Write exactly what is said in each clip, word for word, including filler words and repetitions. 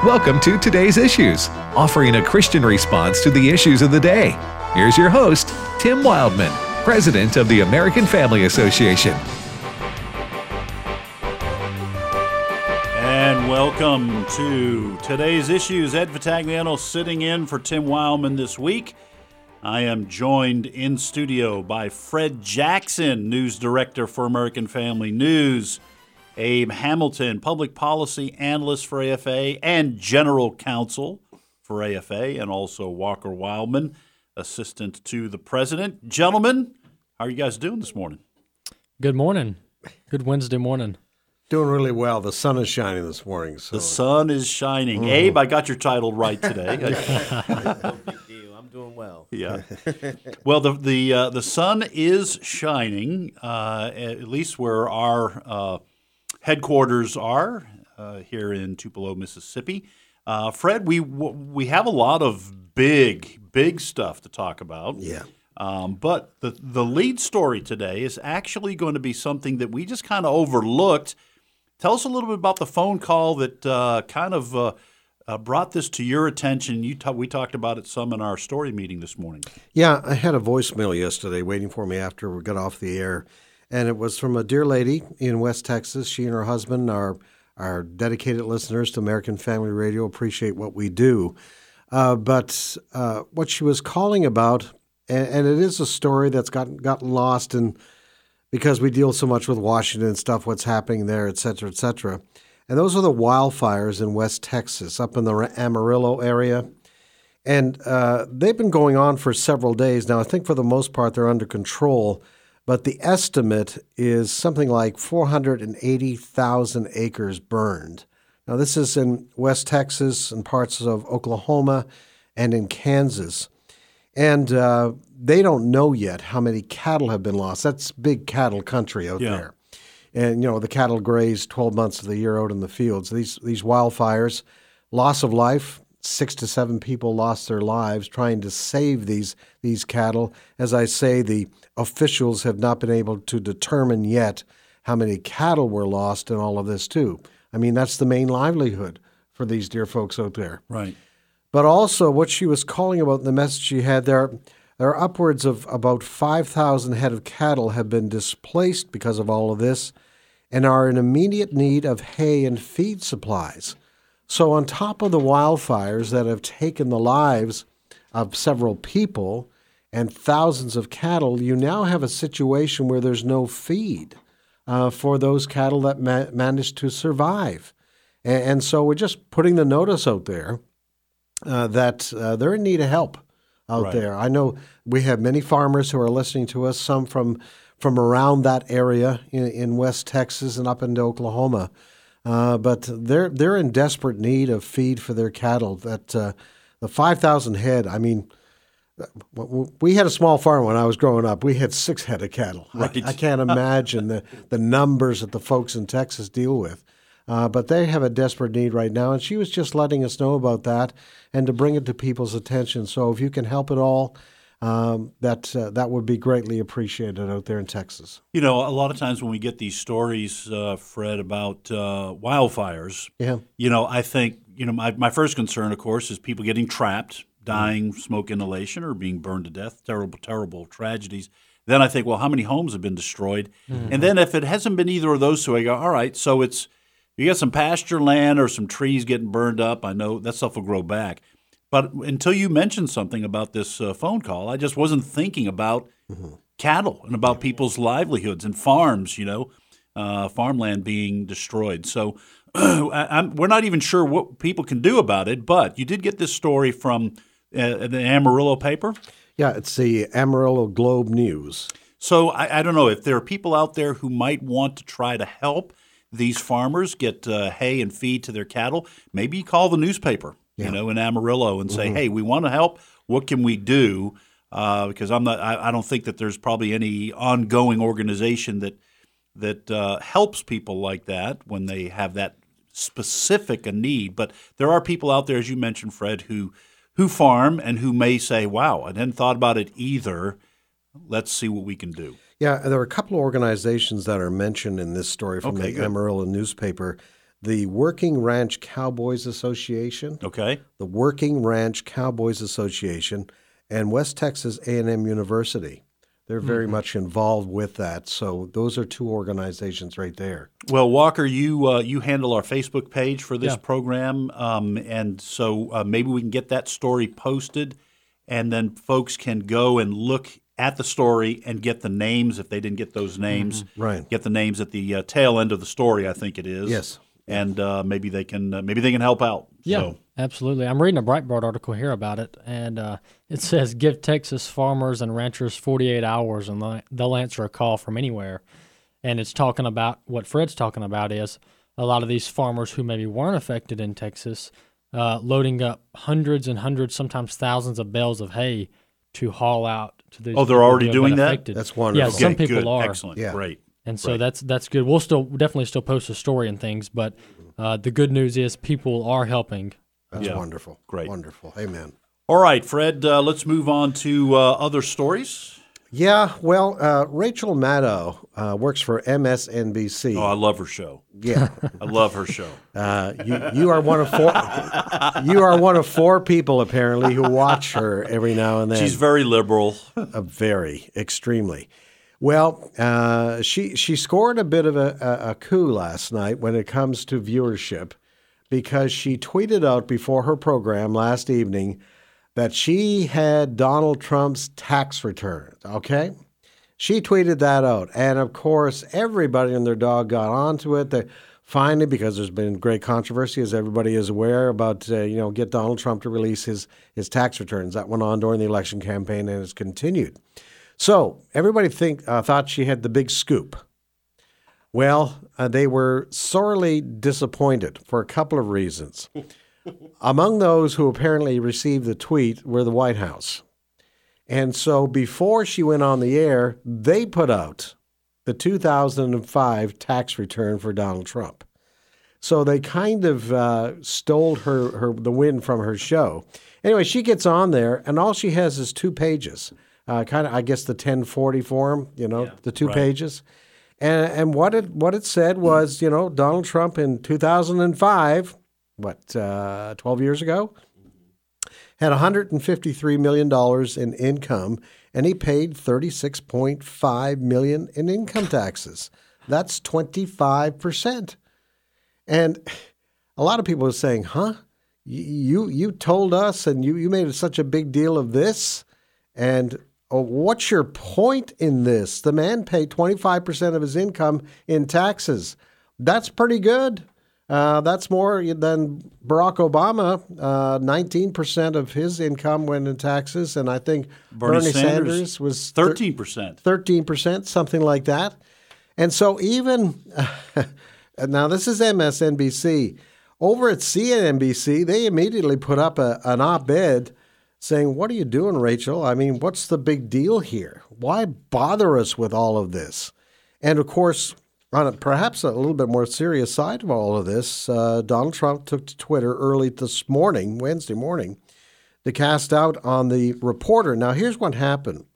Welcome to Today's Issues, offering a Christian response to the issues of the day. Here's your host, Tim Wildman, President of the American Family Association. And welcome to Today's Issues. Ed Vitagliano sitting in for Tim Wildman this week. I am joined in studio by Fred Jackson, News Director for American Family News, Abe Hamilton, Public Policy Analyst for A F A and General Counsel for A F A, and also Walker Wildman, Assistant to the President. Gentlemen, how are you guys doing this morning? Good morning. Good Wednesday morning. Doing really well. The sun is shining this morning. So. The sun is shining. Mm. Abe, I got your title right today. No big deal. I'm doing well. Yeah. Well, the the uh, the sun is shining, uh, at least where our uh, headquarters are uh, here in Tupelo, Mississippi. Uh, Fred, we we have a lot of big, big stuff to talk about. Yeah. Um, but the the lead story today is actually going to be something that we just kind of overlooked. Tell us a little bit about the phone call that uh, kind of uh, uh, brought this to your attention. You ta- we talked about it some in our story meeting this morning. Yeah, I had a voicemail yesterday waiting for me after we got off the air, and it was from a dear lady in West Texas. She and her husband are, are dedicated listeners to American Family Radio, appreciate what we do. Uh, but uh, what she was calling about, and, and it is a story that's gotten, gotten lost in because we deal so much with Washington and stuff, what's happening there, et cetera, et cetera. And those are the wildfires in West Texas, up in the Amarillo area. And uh, they've been going on for several days now. I think for the most part they're under control, but the estimate is something like four hundred eighty thousand acres burned. Now this is in West Texas and parts of Oklahoma and in Kansas. And uh, they don't know yet how many cattle have been lost. That's big cattle country out yeah. there. And, you know, the cattle graze twelve months of the year out in the fields. These these wildfires, loss of life, six to seven people lost their lives trying to save these these cattle. As I say, the officials have not been able to determine yet how many cattle were lost in all of this, too. I mean, that's the main livelihood for these dear folks out there. Right. But also what she was calling about in the message she had there, there are upwards of about five thousand head of cattle have been displaced because of all of this and are in immediate need of hay and feed supplies. So on top of the wildfires that have taken the lives of several people and thousands of cattle, you now have a situation where there's no feed uh, for those cattle that ma- managed to survive. And, and so we're just putting the notice out there Uh, that uh, they're in need of help out right. there. I know we have many farmers who are listening to us, some from from around that area in, in West Texas and up into Oklahoma. Uh, but they're they're in desperate need of feed for their cattle. That uh, the five thousand head, I mean, we had a small farm when I was growing up. We had six head of cattle. Right. I, I can't imagine the, the numbers that the folks in Texas deal with. Uh, but they have a desperate need right now, and she was just letting us know about that and to bring it to people's attention. So if you can help at all, um, that uh, that would be greatly appreciated out there in Texas. You know, a lot of times when we get these stories, uh, Fred, about uh, wildfires, yeah. you know, I think, you know, my, my first concern, of course, is people getting trapped, dying, mm-hmm. smoke inhalation, or being burned to death, terrible, terrible tragedies. Then I think, well, how many homes have been destroyed? Mm-hmm. And then if it hasn't been either of those two, I go, all right, so it's, you got some pasture land or some trees getting burned up. I know that stuff will grow back. But until you mentioned something about this uh, phone call, I just wasn't thinking about mm-hmm. cattle and about people's livelihoods and farms, you know, uh, farmland being destroyed. So I, I'm, we're not even sure what people can do about it. But you did get this story from uh, the Amarillo paper? Yeah, it's the Amarillo Globe News. So I, I don't know if there are people out there who might want to try to help these farmers get uh, hay and feed to their cattle. Maybe you call the newspaper, yeah. you know, in Amarillo and say, mm-hmm. hey, we want to help. What can we do? Uh, because I'm not, I, I don't think that there's probably any ongoing organization that that uh, helps people like that when they have that specific a need. But there are people out there, as you mentioned, Fred, who who farm and who may say, wow, I hadn't thought about it either. Let's see what we can do. Yeah, there are a couple of organizations that are mentioned in this story from okay, the good. Amarillo newspaper the Working Ranch Cowboys Association, Okay. the Working Ranch Cowboys Association, and West Texas A and M University. They're very mm-hmm. much involved with that. So those are two organizations right there. Well, Walker, you uh, you handle our Facebook page for this yeah. program, um, and so uh, maybe we can get that story posted, and then folks can go and look at the story and get the names if they didn't get those names. Mm-hmm. Right. Get the names at the uh, tail end of the story, I think it is. Yes. And uh, maybe they can uh, maybe they can help out. Yeah, so. absolutely. I'm reading a Breitbart article here about it, and uh, it says give Texas farmers and ranchers forty-eight hours, and they'll answer a call from anywhere. And it's talking about what Fred's talking about is a lot of these farmers who maybe weren't affected in Texas uh, loading up hundreds and hundreds, sometimes thousands of bales of hay to haul out to these. Oh, they're already doing that? Affected. That's wonderful. Yeah, some Okay, people good. are. Excellent. Yeah. Great. And so Right. that's that's good. We'll still definitely still post a story and things, but uh, the good news is people are helping. That's Yeah. wonderful. Great. Wonderful. Amen. All right, Fred, uh, let's move on to uh, other stories. Yeah, well, uh, Rachel Maddow uh, works for M S N B C. Oh, I love her show. Yeah. I love her show. Uh, you, you are one of four. You are one of four people apparently who watch her every now and then. She's very liberal. uh, very, extremely. Well, uh, she she scored a bit of a, a, a coup last night when it comes to viewership, because she tweeted out before her program last evening that she had Donald Trump's tax returns. Okay, she tweeted that out, and of course, everybody and their dog got onto it. They finally, because there's been great controversy, as everybody is aware, about uh, you know get Donald Trump to release his his tax returns. That went on during the election campaign and has continued. So everybody think uh, thought she had the big scoop. Well, uh, they were sorely disappointed for a couple of reasons. Among those who apparently received the tweet were the White House. And so before she went on the air, they put out the two thousand five tax return for Donald Trump. So they kind of uh, stole her, her the win from her show. Anyway, she gets on there, and all she has is two pages. Uh, kind of, I guess, the ten forty form, you know, yeah, the two right. pages. And and what it what it said was, you know, Donald Trump in two thousand five, what, uh, twelve years ago, had one hundred fifty-three million dollars in income, and he paid thirty-six point five million dollars in income taxes. That's twenty-five percent. And a lot of people are saying, huh, you you told us and you, you made such a big deal of this? And oh, what's your point in this? The man paid twenty-five percent of his income in taxes. That's pretty good. Uh, that's more than Barack Obama. Uh, nineteen percent of his income went in taxes, and I think Bernie, Bernie Sanders, Sanders was thirteen percent. thirteen percent, something like that. And so even uh, now, this is M S N B C. Over at C N B C, they immediately put up a, an op-ed saying, what are you doing, Rachel? I mean, what's the big deal here? Why bother us with all of this? And, of course, on a, perhaps a little bit more serious side of all of this, uh, Donald Trump took to Twitter early this morning, Wednesday morning, to cast out on the reporter. Now, here's what happened.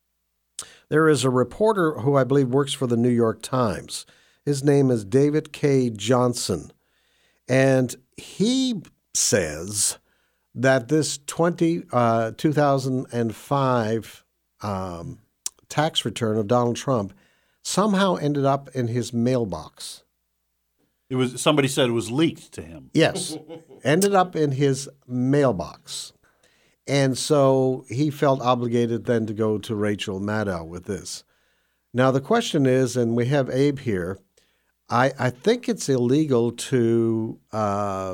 There is a reporter who I believe works for the New York Times. His name is David K. Johnson. And he says that this twenty, uh, two thousand five um, tax return of Donald Trump somehow ended up in his mailbox. It was somebody said it was leaked to him. Yes, ended up in his mailbox. And so he felt obligated then to go to Rachel Maddow with this. Now the question is, and we have Abe here, I, I think it's illegal to uh,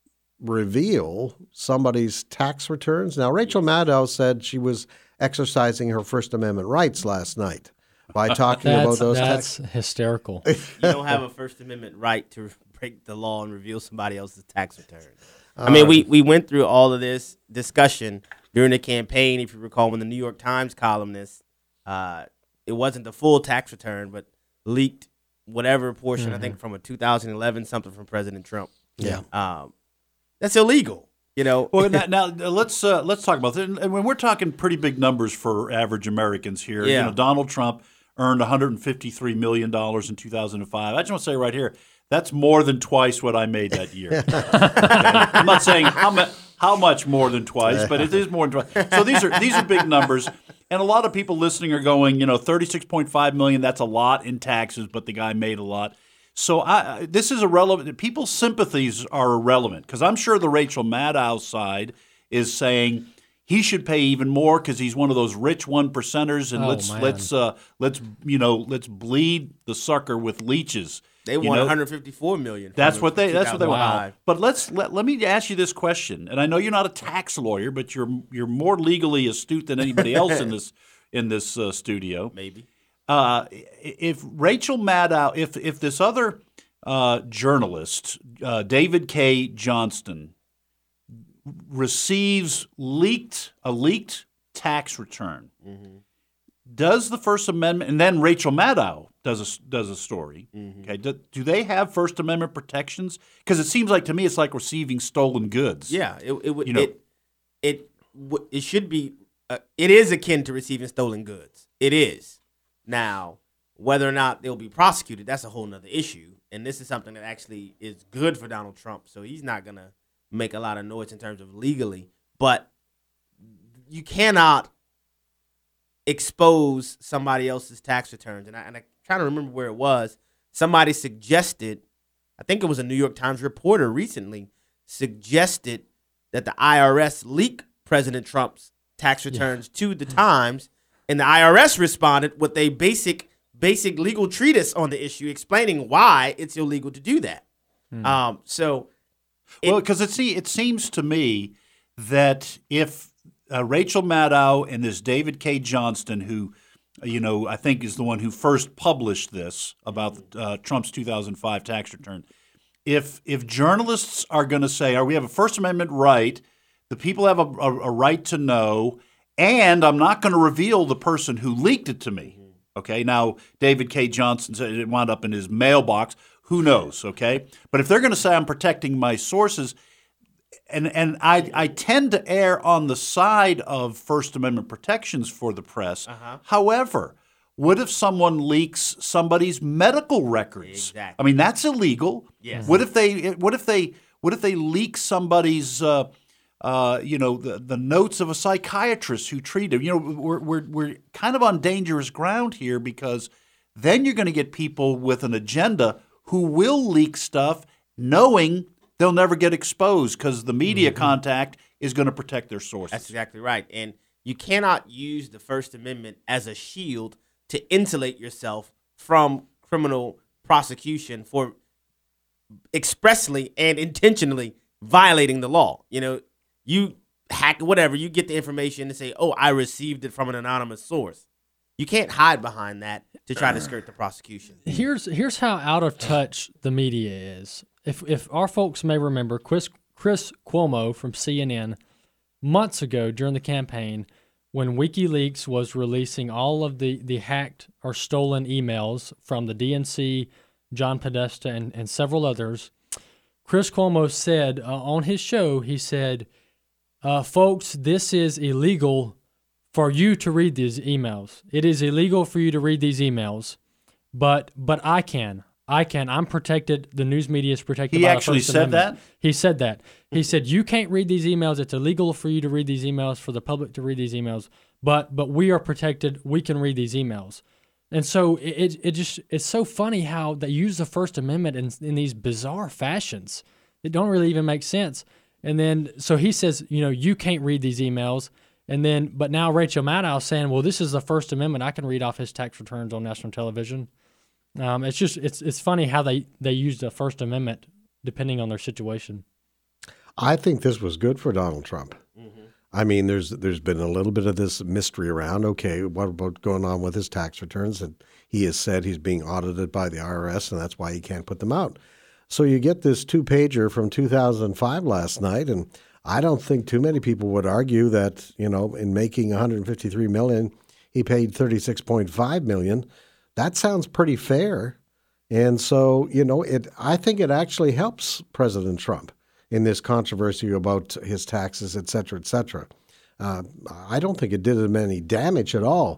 reveal somebody's tax returns. Now, Rachel Maddow said she was exercising her First Amendment rights last night by talking about those that's tax. hysterical. You don't have a First Amendment right to break the law and reveal somebody else's tax return. I mean, we, we went through all of this discussion during the campaign. If you recall, when the New York Times columnist, uh, it wasn't the full tax return, but leaked whatever portion, mm-hmm. I think from a two thousand eleven something from President Trump. Yeah, um, that's illegal. You know. Well, now, now let's uh, let's talk about that. And when we're talking pretty big numbers for average Americans here, yeah. you know, Donald Trump earned one hundred fifty-three million dollars in two thousand five. I just want to say right here, That's more than twice what I made that year. Okay? I'm not saying how much how much more than twice, but it is more than twice. So these are these are big numbers, and a lot of people listening are going, you know, thirty-six point five million dollars, that's a lot in taxes, but the guy made a lot. So I, this is irrelevant. People's sympathies are irrelevant because I'm sure the Rachel Maddow side is saying he should pay even more because he's one of those rich one percenters, and Oh, let's man. let's uh, let's you know let's bleed the sucker with leeches. They You won know? one hundred fifty-four million dollars. That's from what they. That's what they want. two thousand five. But let's let, let me ask you this question, and I know you're not a tax lawyer, but you're you're more legally astute than anybody else in this in this uh, studio. Maybe. Uh, if Rachel Maddow, if if this other uh, journalist, uh, David K. Johnston, receives leaked a leaked tax return, Mm-hmm. does the First Amendment, and then Rachel Maddow does a, does a story, Mm-hmm. okay, do, do they have First Amendment protections? Because it seems like to me it's like receiving stolen goods. Yeah, it it would You know- it it w- it should be uh, it is akin to receiving stolen goods. It is. Now, whether or not they'll be prosecuted, that's a whole nother issue. And this is something that actually is good for Donald Trump. So he's not gonna make a lot of noise in terms of legally, but you cannot expose somebody else's tax returns. And I and I trying to remember where it was. Somebody suggested, I think it was a New York Times reporter recently, suggested that the I R S leak President Trump's tax returns to the Times, and the I R S responded with a basic basic legal treatise on the issue explaining why it's illegal to do that. Um, so, it, Well, because it see it seems to me that if uh, Rachel Maddow and this David K. Johnston, who you know I think is the one who first published this about uh, Trump's two thousand five tax return, if if journalists are going to say, "Are we have a First Amendment right? The people have a, a, a right to know, and I'm not going to reveal the person who leaked it to me." Okay, now David K. Johnson said it wound up in his mailbox. Who knows? Okay, but if they're going to say I'm protecting my sources, and and I I tend to err on the side of First Amendment protections for the press. Uh-huh. However, what if someone leaks somebody's medical records? Exactly. I mean, that's illegal. Yes. What if they? What if they? What if they leak somebody's? Uh, uh, you know, the, the notes of a psychiatrist who treated him. You know, we're, we're, we're kind of on dangerous ground here because then you're going to get people with an agenda who will leak stuff knowing they'll never get exposed because the media Mm-hmm. contact is going to protect their sources. That's exactly right. And you cannot use the First Amendment as a shield to insulate yourself from criminal prosecution for expressly and intentionally violating the law. You know, you hack whatever, you get the information and say, oh, I received it from an anonymous source. You can't hide behind that to try to skirt the prosecution. Here's here's how out of touch the media is. If if our folks may remember, Chris Chris Cuomo from C N N months ago during the campaign, when WikiLeaks was releasing all of the, the hacked or stolen emails from the D N C, John Podesta, and, and several others, Chris Cuomo said uh, on his show, he said, uh, folks, this is illegal for you to read these emails. It is illegal for you to read these emails, but but I can. I can. I'm protected. The news media is protected He by the actually First said Amendment. that? He said that. He said, you can't read these emails. It's illegal for you to read these emails, for the public to read these emails, but but we are protected. We can read these emails. And so it it, it just it's so funny how they use the First Amendment in, in these bizarre fashions. It don't really even make sense. And then so he says, you know, you can't read these emails. And then, but now Rachel Maddow saying, well, this is the First Amendment. I can read off his tax returns on national television. Um, it's just, it's it's funny how they, they use the First Amendment depending on their situation. I think this was good for Donald Trump. Mm-hmm. I mean, there's there's been a little bit of this mystery around. Okay, what about going on with his tax returns? And he has said he's being audited by the I R S, and that's why he can't put them out. So you get this two-pager from two thousand five last night, and I don't think too many people would argue that, you know, in making one hundred fifty-three million dollars, he paid thirty-six point five million dollars. That sounds pretty fair. And so, you know, it. I think it actually helps President Trump in this controversy about his taxes, et cetera, et cetera. Uh, I don't think it did him any damage at all.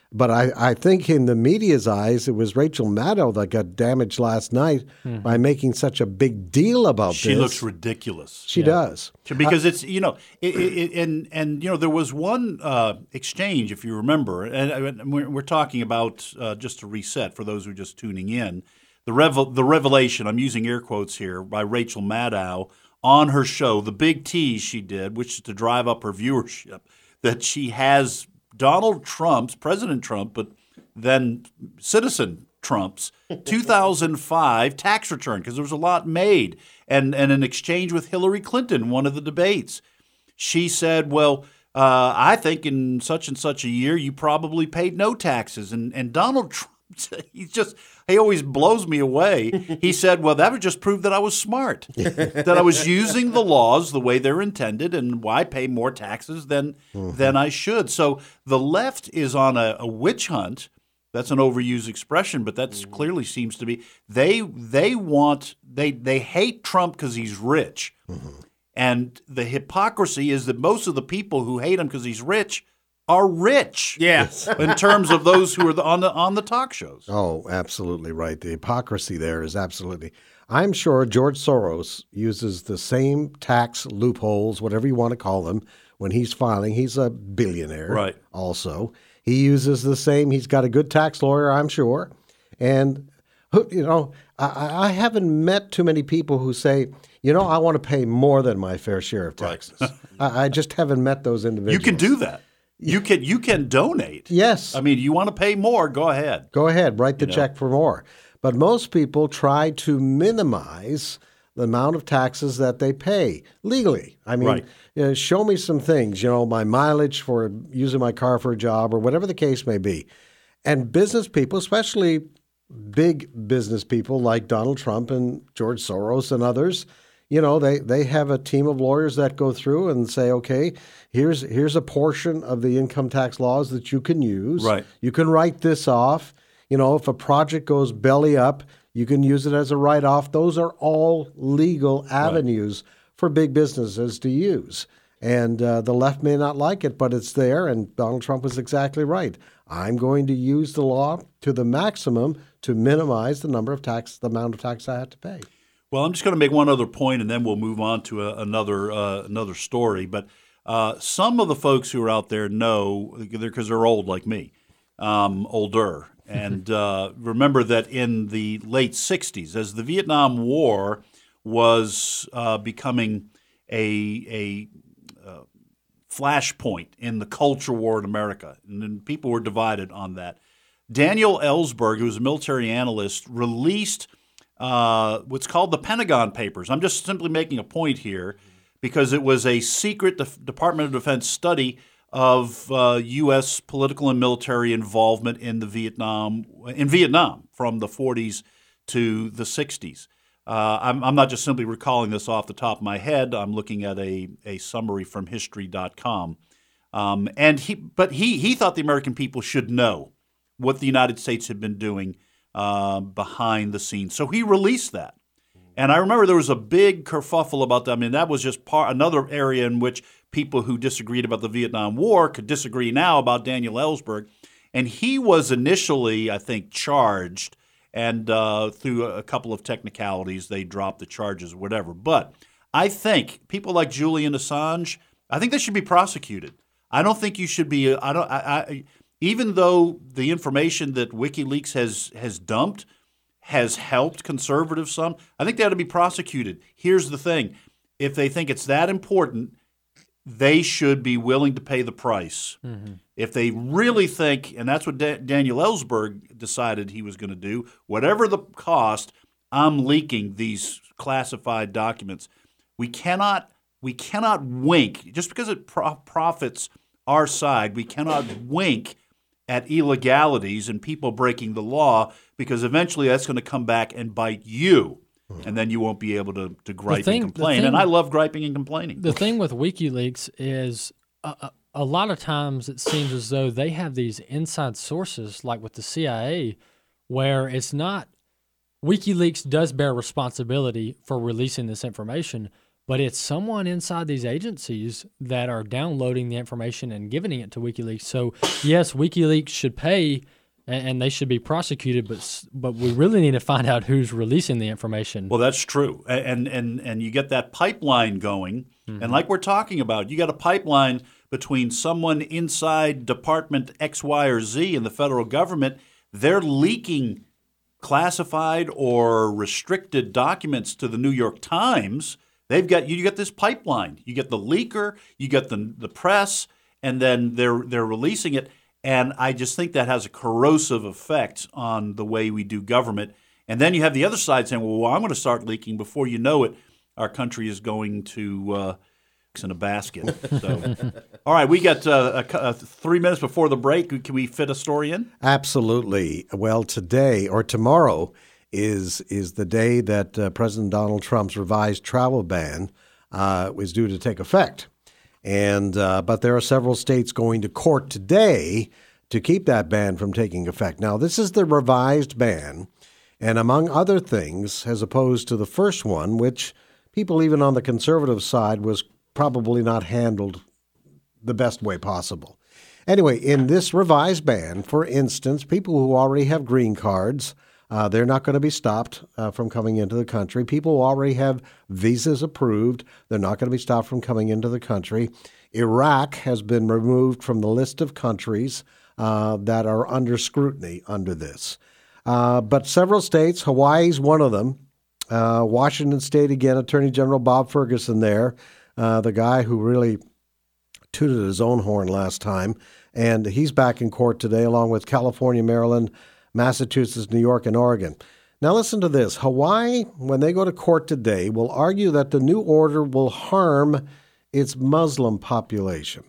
But I, I think in the media's eyes, it was Rachel Maddow that got damaged last night mm-hmm. by making such a big deal about she this. She looks ridiculous. She yeah. does. Because it's, you know, it, it, and, and, you know, there was one uh, exchange, if you remember, and we're, we're talking about, uh, just to reset for those who are just tuning in, the, revel, the revelation, I'm using air quotes here, by Rachel Maddow on her show, the big tease she did, which is to drive up her viewership, that she has Donald Trump's, President Trump, but then citizen Trump's two thousand five tax return, because there was a lot made, and, and an exchange with Hillary Clinton, one of the debates. She said, well, uh, I think in such and such a year you probably paid no taxes. And, and Donald Trump, he's just, he always blows me away. He said, well, that would just prove that I was smart, that I was using the laws the way they're intended, and why pay more taxes than mm-hmm. than I should. So the left is on a, a witch hunt. That's an overused expression, but that mm-hmm. clearly seems to be. They they want, they, they hate Trump because he's rich. Mm-hmm. And the hypocrisy is that most of the people who hate him because he's rich are rich. Yes. In terms of those who are the, on the on the talk shows. Oh, absolutely right. The hypocrisy there is absolutely. I'm sure George Soros uses the same tax loopholes, whatever you want to call them, when he's filing. He's a billionaire. Right. Also, he uses the same. He's got a good tax lawyer, I'm sure. And you know, I, I haven't met too many people who say, you know, I want to pay more than my fair share of taxes. Right. I, I just haven't met those individuals. You can do that. You can you can donate. Yes. I mean, you want to pay more, go ahead. Go ahead, write the you check know? for more. But most people try to minimize the amount of taxes that they pay legally. I mean, right. you know, show me some things, you know, my mileage for using my car for a job or whatever the case may be. And business people, especially big business people like Donald Trump and George Soros and others, you know, they, they have a team of lawyers that go through and say, okay, here's here's a portion of the income tax laws that you can use. Right. You can write this off. You know, if a project goes belly up, you can use it as a write-off. Those are all legal avenues right. for big businesses to use. And uh, the left may not like it, but it's there, and Donald Trump was exactly right. I'm going to use the law to the maximum to minimize the number of tax, the amount of tax I have to pay. Well, I'm just going to make one other point, and then we'll move on to a, another uh, another story. But uh, some of the folks who are out there know, because they're old like me, um, older, and uh, remember that in the late sixties, as the Vietnam War was uh, becoming a a uh, flashpoint in the culture war in America, and then people were divided on that. Daniel Ellsberg, who was a military analyst, released Uh, what's called the Pentagon Papers. I'm just simply making a point here because it was a secret Def- Department of Defense study of uh, U S political and military involvement in the Vietnam in Vietnam from the forties to the sixties. Uh, I'm, I'm not just simply recalling this off the top of my head. I'm looking at a, a summary from history dot com. Um, and he, but he he thought the American people should know what the United States had been doing Uh, behind the scenes. So he released that. And I remember there was a big kerfuffle about that. I mean, that was just part, another area in which people who disagreed about the Vietnam War could disagree now about Daniel Ellsberg. And he was initially, I think, charged, and uh, through a couple of technicalities, they dropped the charges or whatever. But I think people like Julian Assange, I think they should be prosecuted. I don't think you should be, I don't, I, I even though the information that WikiLeaks has has dumped has helped conservatives some, I think they ought to be prosecuted. Here's the thing. If they think it's that important, they should be willing to pay the price. Mm-hmm. If they really think, and that's what da- Daniel Ellsberg decided he was going to do, whatever the cost, I'm leaking these classified documents. We cannot, we cannot wink. Just because it pro- profits our side, we cannot wink at illegalities and people breaking the law, because eventually that's going to come back and bite you, and then you won't be able to, to gripe thing, and complain. Thing, and I love griping and complaining. The thing with WikiLeaks is a, a, a lot of times it seems as though they have these inside sources, like with the C I A, where it's not – WikiLeaks does bear responsibility for releasing this information, but it's someone inside these agencies that are downloading the information and giving it to WikiLeaks. So, yes, WikiLeaks should pay and, and they should be prosecuted, but but we really need to find out who's releasing the information. Well, that's true. And and and you get that pipeline going. Mm-hmm. And like we're talking about, you got a pipeline between someone inside Department X, Y, or Z in the federal government. They're leaking classified or restricted documents to the New York Times. They've got you get this pipeline. You get the leaker, you get the the press, and then they're they're releasing it. And I just think that has a corrosive effect on the way we do government. And then you have the other side saying, "Well, I'm going to start leaking." Before you know it, our country is going to uh, in a basket. So, all right, we got uh, a, a three minutes before the break. Can we fit a story in? Absolutely. Well, today or tomorrow is is the day that uh, President Donald Trump's revised travel ban uh, is due to take effect. And uh, but there are several states going to court today to keep that ban from taking effect. Now, this is the revised ban, and among other things, as opposed to the first one, which people even on the conservative side was probably not handled the best way possible. Anyway, in this revised ban, for instance, people who already have green cards, uh, they're not going to be stopped uh, from coming into the country. People who already have visas approved, they're not going to be stopped from coming into the country. Iraq has been removed from the list of countries uh, that are under scrutiny under this. Uh, but several states, Hawaii's one of them, uh, Washington State again, Attorney General Bob Ferguson there, Uh, the guy who really tooted his own horn last time. And he's back in court today, along with California, Maryland, Massachusetts, New York, and Oregon. Now listen to this. Hawaii, when they go to court today, will argue that the new order will harm its Muslim population.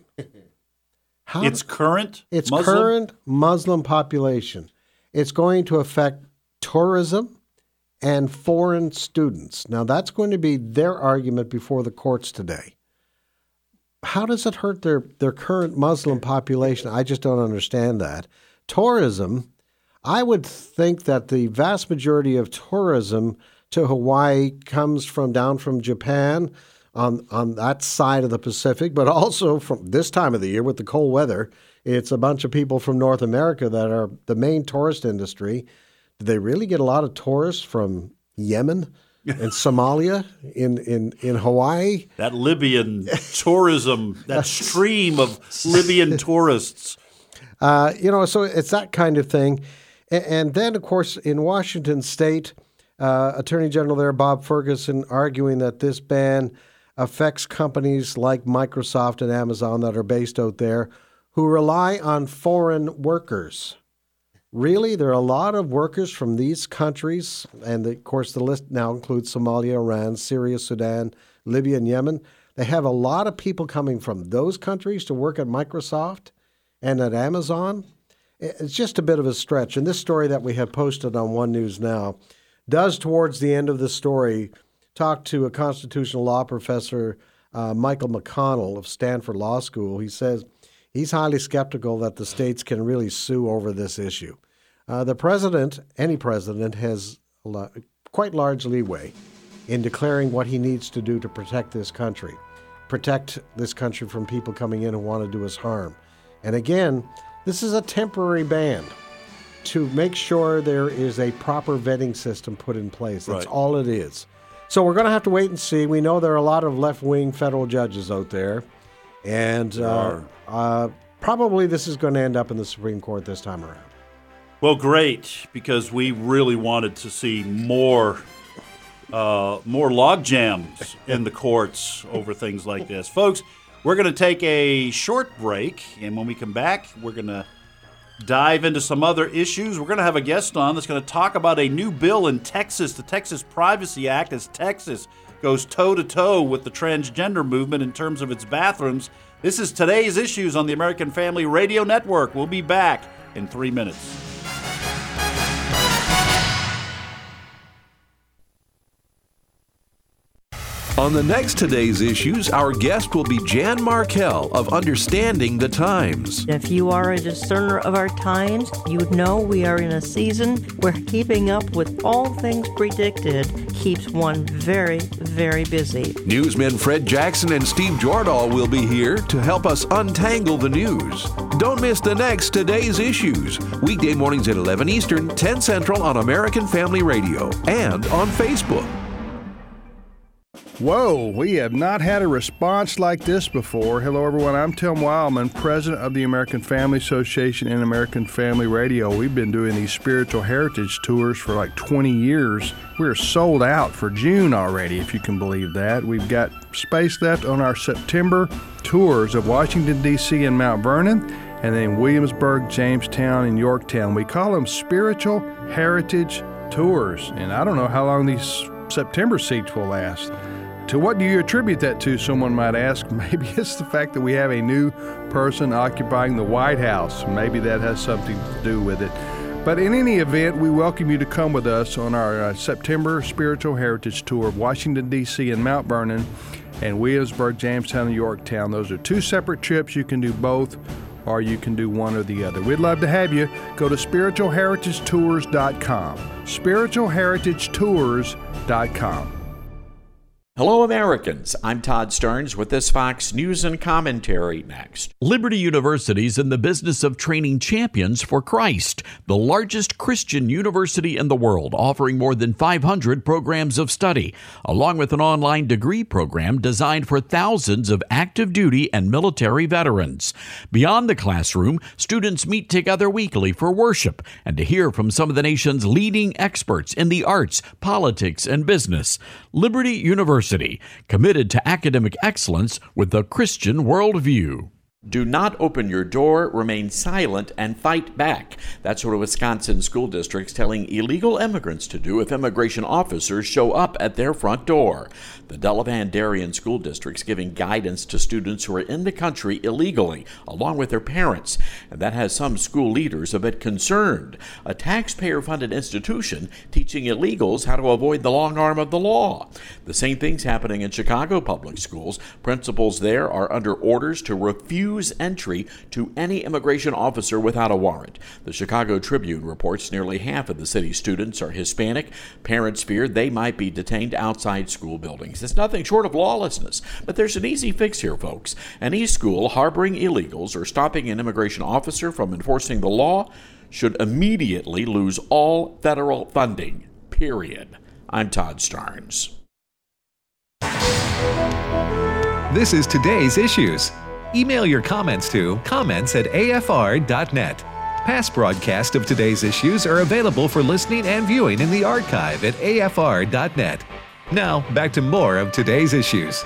How? Its current Its Muslim? current Muslim population. It's going to affect tourism and foreign students. Now, that's going to be their argument before the courts today. How does it hurt their, their current Muslim population? I just don't understand that. Tourism, I would think that the vast majority of tourism to Hawaii comes from down from Japan on, on that side of the Pacific, but also from this time of the year with the cold weather, it's a bunch of people from North America that are the main tourist industry. Do they really get a lot of tourists from Yemen and Somalia in, in, in Hawaii? That Libyan tourism, that stream of Libyan tourists. Uh, you know, so it's that kind of thing. And, and then, of course, in Washington State, uh, Attorney General there, Bob Ferguson, arguing that this ban affects companies like Microsoft and Amazon that are based out there who rely on foreign workers. Really? There are a lot of workers from these countries, and of course the list now includes Somalia, Iran, Syria, Sudan, Libya, and Yemen. They have a lot of people coming from those countries to work at Microsoft and at Amazon. It's just a bit of a stretch. And this story that we have posted on One News Now does, towards the end of the story, talk to a constitutional law professor, uh, Michael McConnell of Stanford Law School. He says he's highly skeptical that the states can really sue over this issue. Uh, the president, any president, has a lot, quite large leeway in declaring what he needs to do to protect this country, protect this country from people coming in who want to do us harm. And again, this is a temporary ban to make sure there is a proper vetting system put in place. That's right. all it is. So we're going to have to wait and see. We know there are a lot of left-wing federal judges out there. And uh, uh, probably this is going to end up in the Supreme Court this time around. Well, great, because we really wanted to see more uh, more log jams in the courts over things like this. Folks, we're going to take a short break, and when we come back, we're going to dive into some other issues. We're going to have a guest on that's going to talk about a new bill in Texas, the Texas Privacy Act, as Texas goes toe-to-toe with the transgender movement in terms of its bathrooms. This is Today's Issues on the American Family Radio Network. We'll be back in three minutes. On the next Today's Issues, our guest will be Jan Markell of Understanding the Times. If you are a discerner of our times, you know we are in a season where keeping up with all things predicted keeps one very, very busy. Newsmen Fred Jackson and Steve Jordahl will be here to help us untangle the news. Don't miss the next Today's Issues, weekday mornings at eleven Eastern, ten Central on American Family Radio and on Facebook. Whoa, we have not had a response like this before. Hello, everyone. I'm Tim Wildman, president of the American Family Association and American Family Radio. We've been doing these spiritual heritage tours for like twenty years. We're sold out for June already, if you can believe that. We've got space left on our September tours of Washington, D C and Mount Vernon, and then Williamsburg, Jamestown, and Yorktown. We call them spiritual heritage tours, and I don't know how long these September seats will last. To what do you attribute that to, someone might ask? Maybe it's the fact that we have a new person occupying the White House. Maybe that has something to do with it. But in any event, we welcome you to come with us on our uh, September Spiritual Heritage Tour of Washington, D C and Mount Vernon, and Williamsburg, Jamestown, and Yorktown. Those are two separate trips. You can do both, or you can do one or the other. We'd love to have you. Go to spiritual heritage tours dot com. spiritual heritage tours dot com. Hello, Americans. I'm Todd Stearns with this Fox News and Commentary next. Liberty University is in the business of training champions for Christ, the largest Christian university in the world, offering more than five hundred programs of study, along with an online degree program designed for thousands of active duty and military veterans. Beyond the classroom, students meet together weekly for worship and to hear from some of the nation's leading experts in the arts, politics, and business. Liberty University, committed to academic excellence with a Christian worldview. Do not open your door, remain silent, and fight back. That's what a Wisconsin school district's telling illegal immigrants to do if immigration officers show up at their front door. The Delavan Darien School District's giving guidance to students who are in the country illegally, along with their parents, and that has some school leaders a bit concerned. A taxpayer-funded institution teaching illegals how to avoid the long arm of the law. The same thing's happening in Chicago public schools. Principals there are under orders to refuse entry to any immigration officer without a warrant. The Chicago Tribune reports nearly half of the city's students are Hispanic. Parents fear they might be detained outside school buildings. It's nothing short of lawlessness, but there's an easy fix here, folks. Any school harboring illegals or stopping an immigration officer from enforcing the law should immediately lose all federal funding, period. I'm Todd Starnes. This is Today's Issues. Email your comments to comments at a f r dot net. Past broadcasts of Today's Issues are available for listening and viewing in the archive at a f r dot net. Now, back to more of Today's Issues.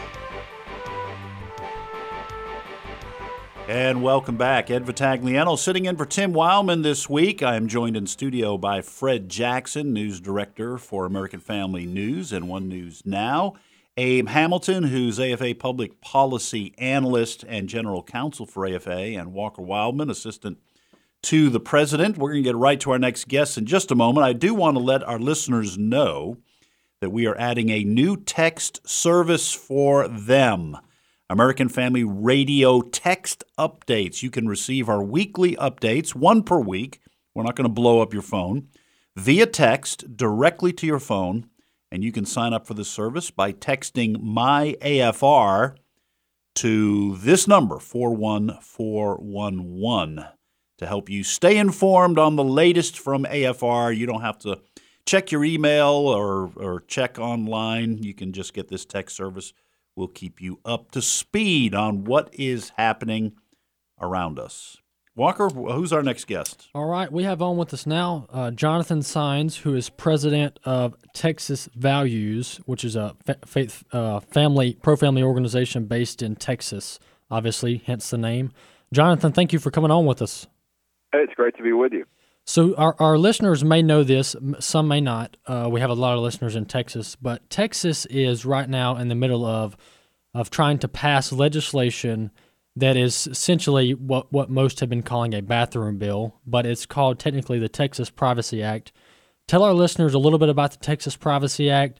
And welcome back. Ed Vitagliano sitting in for Tim Wildman this week. I am joined in studio by Fred Jackson, news director for American Family News and One News Now. Abe Hamilton, who's A F A Public Policy Analyst and General Counsel for A F A, and Walker Wildman, Assistant to the President. We're going to get right to our next guest in just a moment. I do want to let our listeners know that we are adding a new text service for them. American Family Radio Text Updates. You can receive our weekly updates, one per week. We're not going to blow up your phone, via text directly to your phone. And you can sign up for the service by texting My A F R to this number, four one four one one, to help you stay informed on the latest from A F R. You don't have to check your email or, or check online. You can just get this text service. We'll keep you up to speed on what is happening around us. Walker, who's our next guest? All right, we have on with us now uh, Jonathan Saenz, who is president of Texas Values, which is a fa- faith, uh, family pro-family organization based in Texas, obviously, hence the name. Jonathan, thank you for coming on with us. Hey, it's great to be with you. So our, our listeners may know this, some may not. Uh, we have a lot of listeners in Texas, but Texas is right now in the middle of of trying to pass legislation that is essentially what, what most have been calling a bathroom bill, but it's called technically the Texas Privacy Act. Tell our listeners a little bit about the Texas Privacy Act,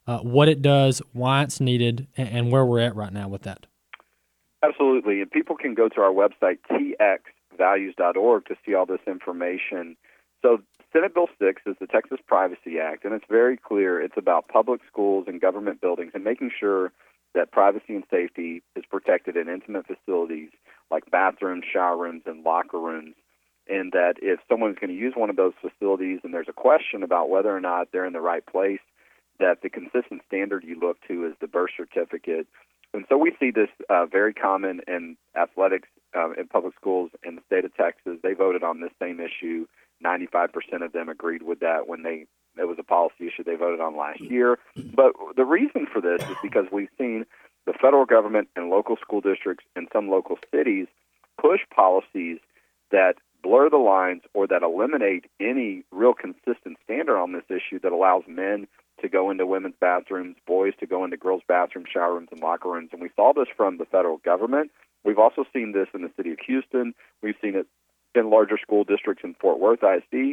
uh, what it does, why it's needed, and, and where we're at right now with that. Absolutely. And people can go to our website, t x values dot org, to see all this information. So Senate Bill six is the Texas Privacy Act, and it's very clear. It's about public schools and government buildings and making sure that privacy and safety is protected in intimate facilities like bathrooms, shower rooms, and locker rooms, and that if someone's going to use one of those facilities and there's a question about whether or not they're in the right place, that the consistent standard you look to is the birth certificate. And so we see this uh, very common in athletics uh, in public schools in the state of Texas. They voted on this same issue. ninety-five percent of them agreed with that when they it was a policy issue they voted on last year. But the reason for this is because we've seen the federal government and local school districts and some local cities push policies that blur the lines or that eliminate any real consistent standard on this issue that allows men to go into women's bathrooms, boys to go into girls' bathrooms, shower rooms, and locker rooms. And we saw this from the federal government. We've also seen this in the city of Houston. We've seen it in larger school districts in Fort Worth I S D,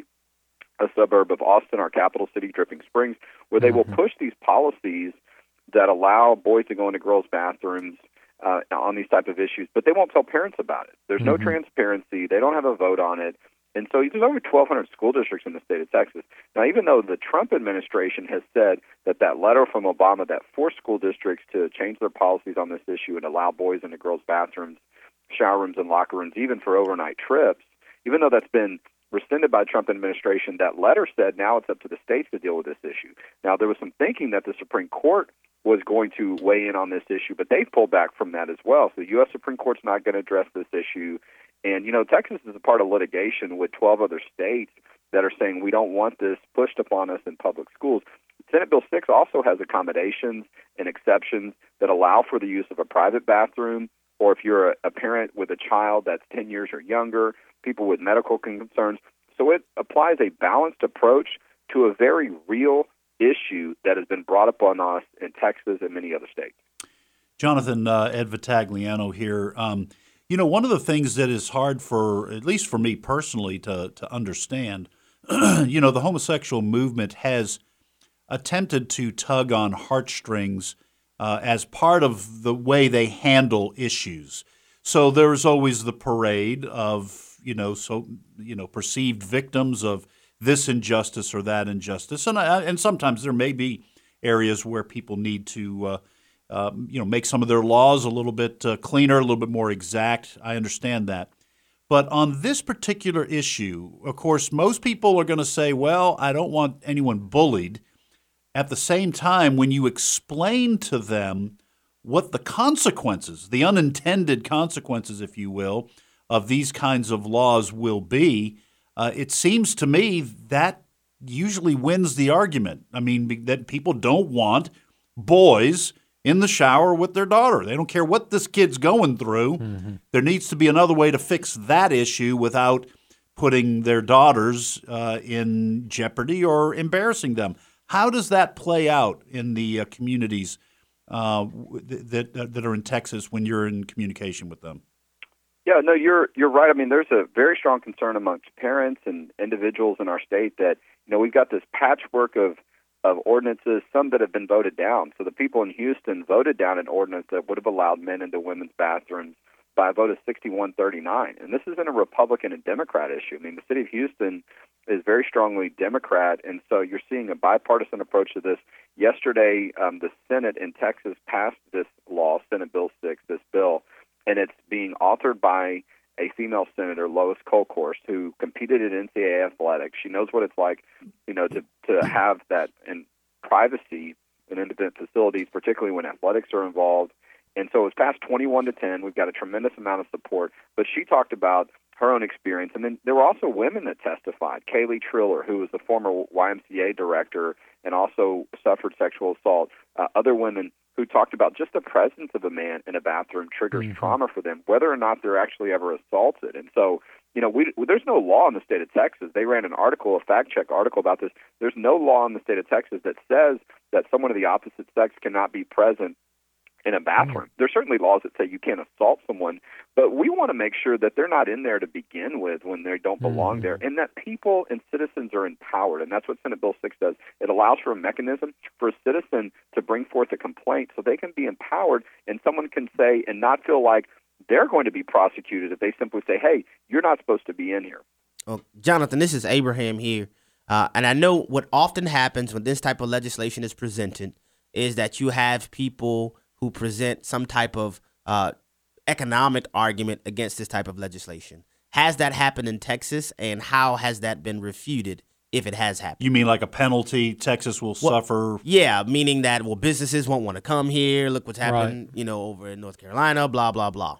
a suburb of Austin, our capital city, Dripping Springs, where they will push these policies that allow boys to go into girls' bathrooms uh, on these type of issues, but they won't tell parents about it. There's no Mm-hmm. transparency. They don't have a vote on it. And so there's over twelve hundred school districts in the state of Texas. Now, even though the Trump administration has said that that letter from Obama that forced school districts to change their policies on this issue and allow boys into girls' bathrooms, shower rooms, and locker rooms, even for overnight trips, even though that's been rescinded by the Trump administration, that letter said now it's up to the states to deal with this issue. Now, there was some thinking that the Supreme Court was going to weigh in on this issue, but they've pulled back from that as well. So the U S Supreme Court's not going to address this issue. And, you know, Texas is a part of litigation with twelve other states that are saying we don't want this pushed upon us in public schools. Senate Bill six also has accommodations and exceptions that allow for the use of a private bathroom, or if you're a, a parent with a child that's ten years or younger, people with medical concerns. So it applies a balanced approach to a very real issue that has been brought upon us in Texas and many other states. Jonathan, uh, Ed Vitagliano here. Um, you know, one of the things that is hard for, at least for me personally, to, to understand, you know, the homosexual movement has attempted to tug on heartstrings uh, as part of the way they handle issues. So there's always the parade of, you know, so you know, perceived victims of this injustice or that injustice, and I, and sometimes there may be areas where people need to, uh, uh, you know, make some of their laws a little bit uh, cleaner, a little bit more exact. I understand that, but on this particular issue, of course, most people are going to say, "Well, I don't want anyone bullied." At the same time, when you explain to them what the consequences, the unintended consequences, if you will, of these kinds of laws will be, uh, it seems to me that usually wins the argument. I mean, that people don't want boys in the shower with their daughter. They don't care what this kid's going through. Mm-hmm. There needs to be another way to fix that issue without putting their daughters uh, in jeopardy or embarrassing them. How does that play out in the uh, communities uh, that that are in Texas when you're in communication with them? Yeah, no, you're you're right. I mean, there's a very strong concern amongst parents and individuals in our state that, you know, we've got this patchwork of, of ordinances, some that have been voted down. So the people in Houston voted down an ordinance that would have allowed men into women's bathrooms by a vote of sixty-one thirty-nine. And this isn't a Republican and Democrat issue. I mean, the city of Houston is very strongly Democrat, and so you're seeing a bipartisan approach to this. Yesterday, um, the Senate in Texas passed this law, Senate Bill six, this bill, and it's being authored by a female senator, Lois Kolkhorst, who competed in N C double A athletics. She knows what it's like, you know, to, to have that in privacy in independent facilities, particularly when athletics are involved. And so it was passed twenty-one to ten. We've got a tremendous amount of support. But she talked about her own experience. And then there were also women that testified. Kaylee Triller, who was the former Y M C A director and also suffered sexual assault. Uh, other women who talked about just the presence of a man in a bathroom triggers mm-hmm. trauma for them, whether or not they're actually ever assaulted. And so, you know, we, there's no law in the state of Texas. They ran an article, a fact-check article about this. There's no law in the state of Texas that says that someone of the opposite sex cannot be present in a bathroom. There's certainly laws that say you can't assault someone, but we want to make sure that they're not in there to begin with when they don't belong mm. there, and that people and citizens are empowered, and that's what Senate Bill six does. It allows for a mechanism for a citizen to bring forth a complaint so they can be empowered, and someone can say and not feel like they're going to be prosecuted if they simply say, hey, you're not supposed to be in here. Well, Jonathan, this is Abraham here, uh, and I know what often happens when this type of legislation is presented is that you have people who present some type of uh, economic argument against this type of legislation. Has that happened in Texas, and how has that been refuted if it has happened? You mean like a penalty Texas will well, suffer? Yeah, meaning that, well, businesses won't want to come here. Look what's happened, right. you know, over in North Carolina, blah, blah, blah.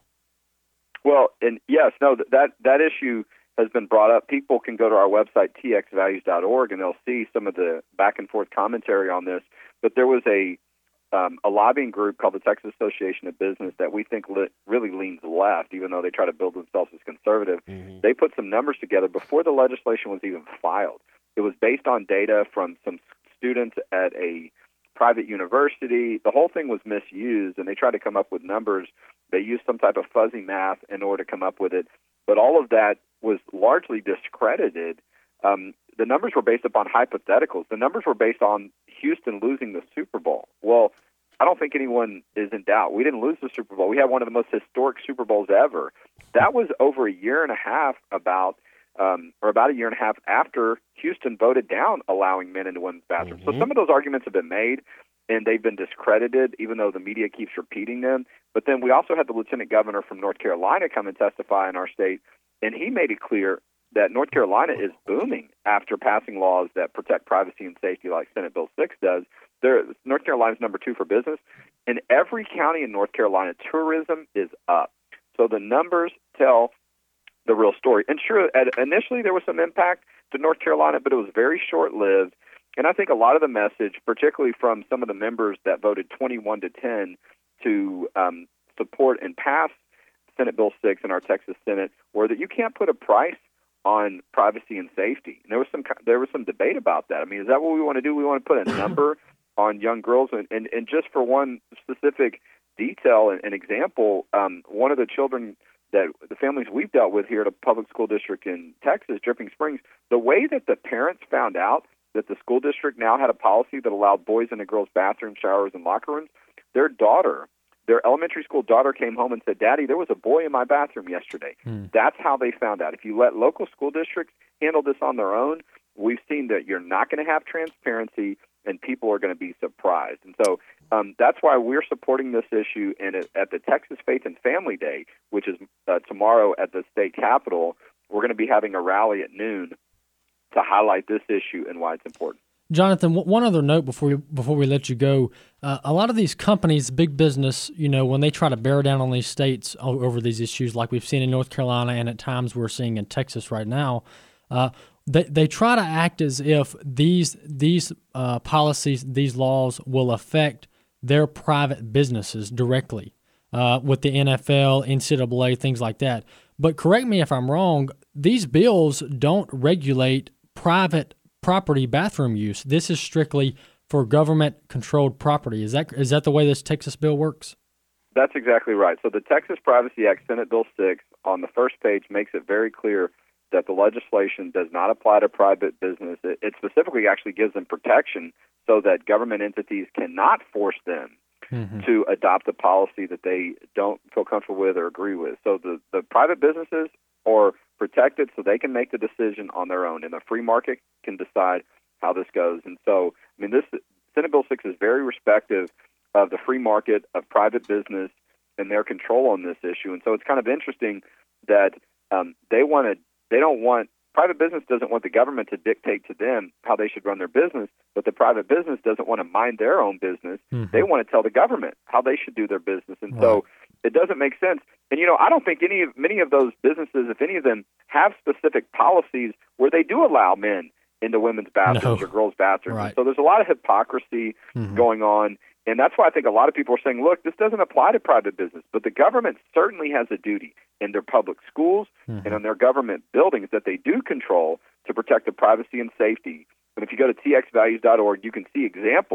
Well, and yes, no, that that issue has been brought up. People can go to our website, t x values dot org, and they'll see some of the back and forth commentary on this. But there was a um, a lobbying group called the Texas Association of Business that we think li- really leans left, even though they try to build themselves as conservative. Mm-hmm. They put some numbers together before the legislation was even filed. It was based on data from some students at a private university. The whole thing was misused, and they tried to come up with numbers. They used some type of fuzzy math in order to come up with it. But all of that was largely discredited. Um, the numbers were based upon hypotheticals. The numbers were based on Houston losing the Super Bowl. Well, I don't think anyone is in doubt. We didn't lose the Super Bowl. We had one of the most historic Super Bowls ever. That was over a year and a half about, um, or about a year and a half after Houston voted down allowing men into women's bathrooms. Mm-hmm. So some of those arguments have been made, and they've been discredited, even though the media keeps repeating them. But then we also had the lieutenant governor from North Carolina come and testify in our state, and he made it clear that North Carolina is booming after passing laws that protect privacy and safety like Senate Bill six does. There, North Carolina's number two for business. In every county in North Carolina, tourism is up. So the numbers tell the real story. And sure, initially there was some impact to North Carolina, but it was very short-lived. And I think a lot of the message, particularly from some of the members that voted twenty-one to ten to um, support and pass Senate Bill six in our Texas Senate, were that you can't put a price on privacy and safety. And there was some there was some debate about that. I mean, is that what we want to do? We want to put a number on young girls, and, and, and just for one specific detail and, and example, um, one of the children that the families we've dealt with here at a public school district in Texas, Dripping Springs, the way that the parents found out that the school district now had a policy that allowed boys in a girls' bathroom, showers, and locker rooms, their daughter, their elementary school daughter came home and said, Daddy, there was a boy in my bathroom yesterday. Hmm. That's how they found out. If you let local school districts handle this on their own, we've seen that you're not going to have transparency and people are going to be surprised. And so um, that's why we're supporting this issue. And at, at the Texas Faith and Family Day, which is uh, tomorrow at the state capitol, we're going to be having a rally at noon to highlight this issue and why it's important. Jonathan, one other note before we, before we let you go. Uh, a lot of these companies, big business, you know, when they try to bear down on these states over these issues, like we've seen in North Carolina and at times we're seeing in Texas right now, uh, they they try to act as if these these uh, policies, these laws will affect their private businesses directly uh, with the N F L, N C double A, things like that. But correct me if I'm wrong, these bills don't regulate private property bathroom use. This is strictly for government-controlled property. Is that is that the way this Texas bill works? That's exactly right. So the Texas Privacy Act, Senate Bill six, on the first page makes it very clear that the legislation does not apply to private business. It, it specifically actually gives them protection so that government entities cannot force them mm-hmm. to adopt a policy that they don't feel comfortable with or agree with. So the, the private businesses are protected so they can make the decision on their own, and the free market can decide how this goes. And so, I mean, this Senate Bill six is very respective of the free market, of private business, and their control on this issue. And so it's kind of interesting that um, they want to, they don't want, private business doesn't want the government to dictate to them how they should run their business, but the private business doesn't want to mind their own business. Mm-hmm. They want to tell the government how they should do their business. And right. so it doesn't make sense. And, you know, I don't think any of many of those businesses, if any of them, have specific policies where they do allow men into women's bathrooms no. or girls' bathrooms. Right. So there's a lot of hypocrisy mm-hmm. going on. And that's why I think a lot of people are saying, look, this doesn't apply to private business. But the government certainly has a duty in their public schools mm-hmm. and in their government buildings that they do control to protect the privacy and safety. And if you go to t x values dot org, you can see examples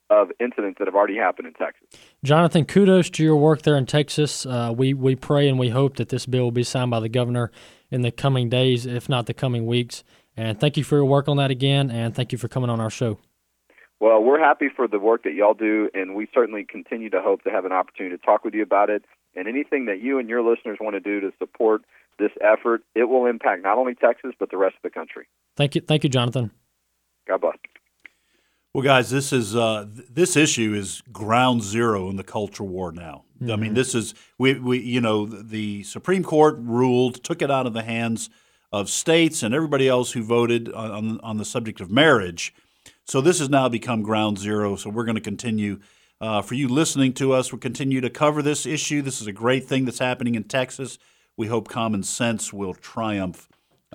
of incidents that have already happened in Texas. Jonathan, kudos to your work there in Texas. Uh, we, we pray and we hope that this bill will be signed by the governor in the coming days, if not the coming weeks. And thank you for your work on that again, and thank you for coming on our show. Well, we're happy for the work that y'all do, and we certainly continue to hope to have an opportunity to talk with you about it. And anything that you and your listeners want to do to support this effort, it will impact not only Texas, but the rest of the country. Thank you, thank you, Jonathan. God bless. Well, guys, this is uh, th- this issue is ground zero in the culture war now. Mm-hmm. I mean, this is we, we you know the Supreme Court ruled, took it out of the hands of states and everybody else who voted on on the subject of marriage. So this has now become ground zero. So we're going to continue. Uh, for you listening to us, we'll continue to cover this issue. This is a great thing that's happening in Texas. We hope common sense will triumph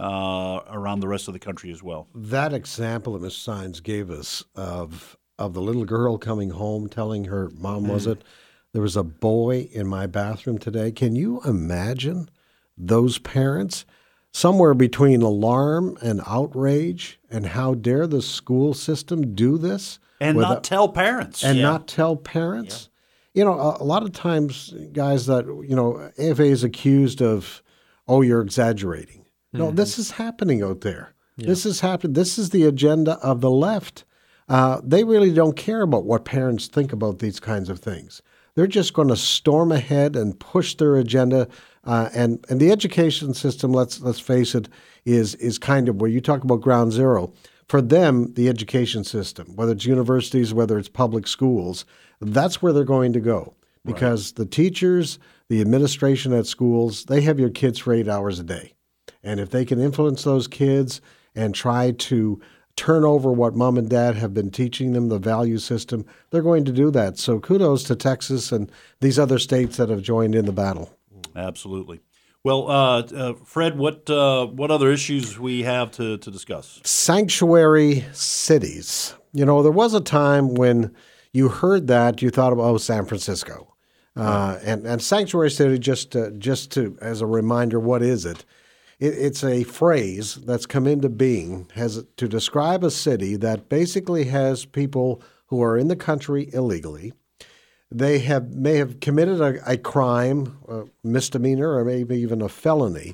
uh, around the rest of the country as well. That example that Miz Sines gave us of of the little girl coming home telling her mom, was it, there was a boy in my bathroom today. Can you imagine those parents? Somewhere between alarm and outrage, and how dare the school system do this? And without, not tell parents. And yeah. not tell parents. Yeah. You know, a, a lot of times, guys, that, you know, A F A is accused of, oh, you're exaggerating. No, mm-hmm. This is happening out there. Yeah. This is happening. This is the agenda of the left. Uh, they really don't care about what parents think about these kinds of things. They're just going to storm ahead and push their agenda. Uh, and and the education system, let's let's face it, is is kind of where you talk about ground zero. For them, the education system, whether it's universities, whether it's public schools, that's where they're going to go. Because right. The teachers, the administration at schools, they have your kids for eight hours a day. And if they can influence those kids and try to turn over what mom and dad have been teaching them, the value system, they're going to do that. So kudos to Texas and these other states that have joined in the battle. Absolutely. Well, uh, uh, Fred, what uh, what other issues we have to, to discuss? Sanctuary cities. You know, there was a time when you heard that, you thought about, oh, San Francisco. Uh, and, and sanctuary city, just to, just to as a reminder, what is it? it? It's a phrase that's come into being has to describe a city that basically has people who are in the country illegally. They have may have committed a, a crime, a misdemeanor, or maybe even a felony.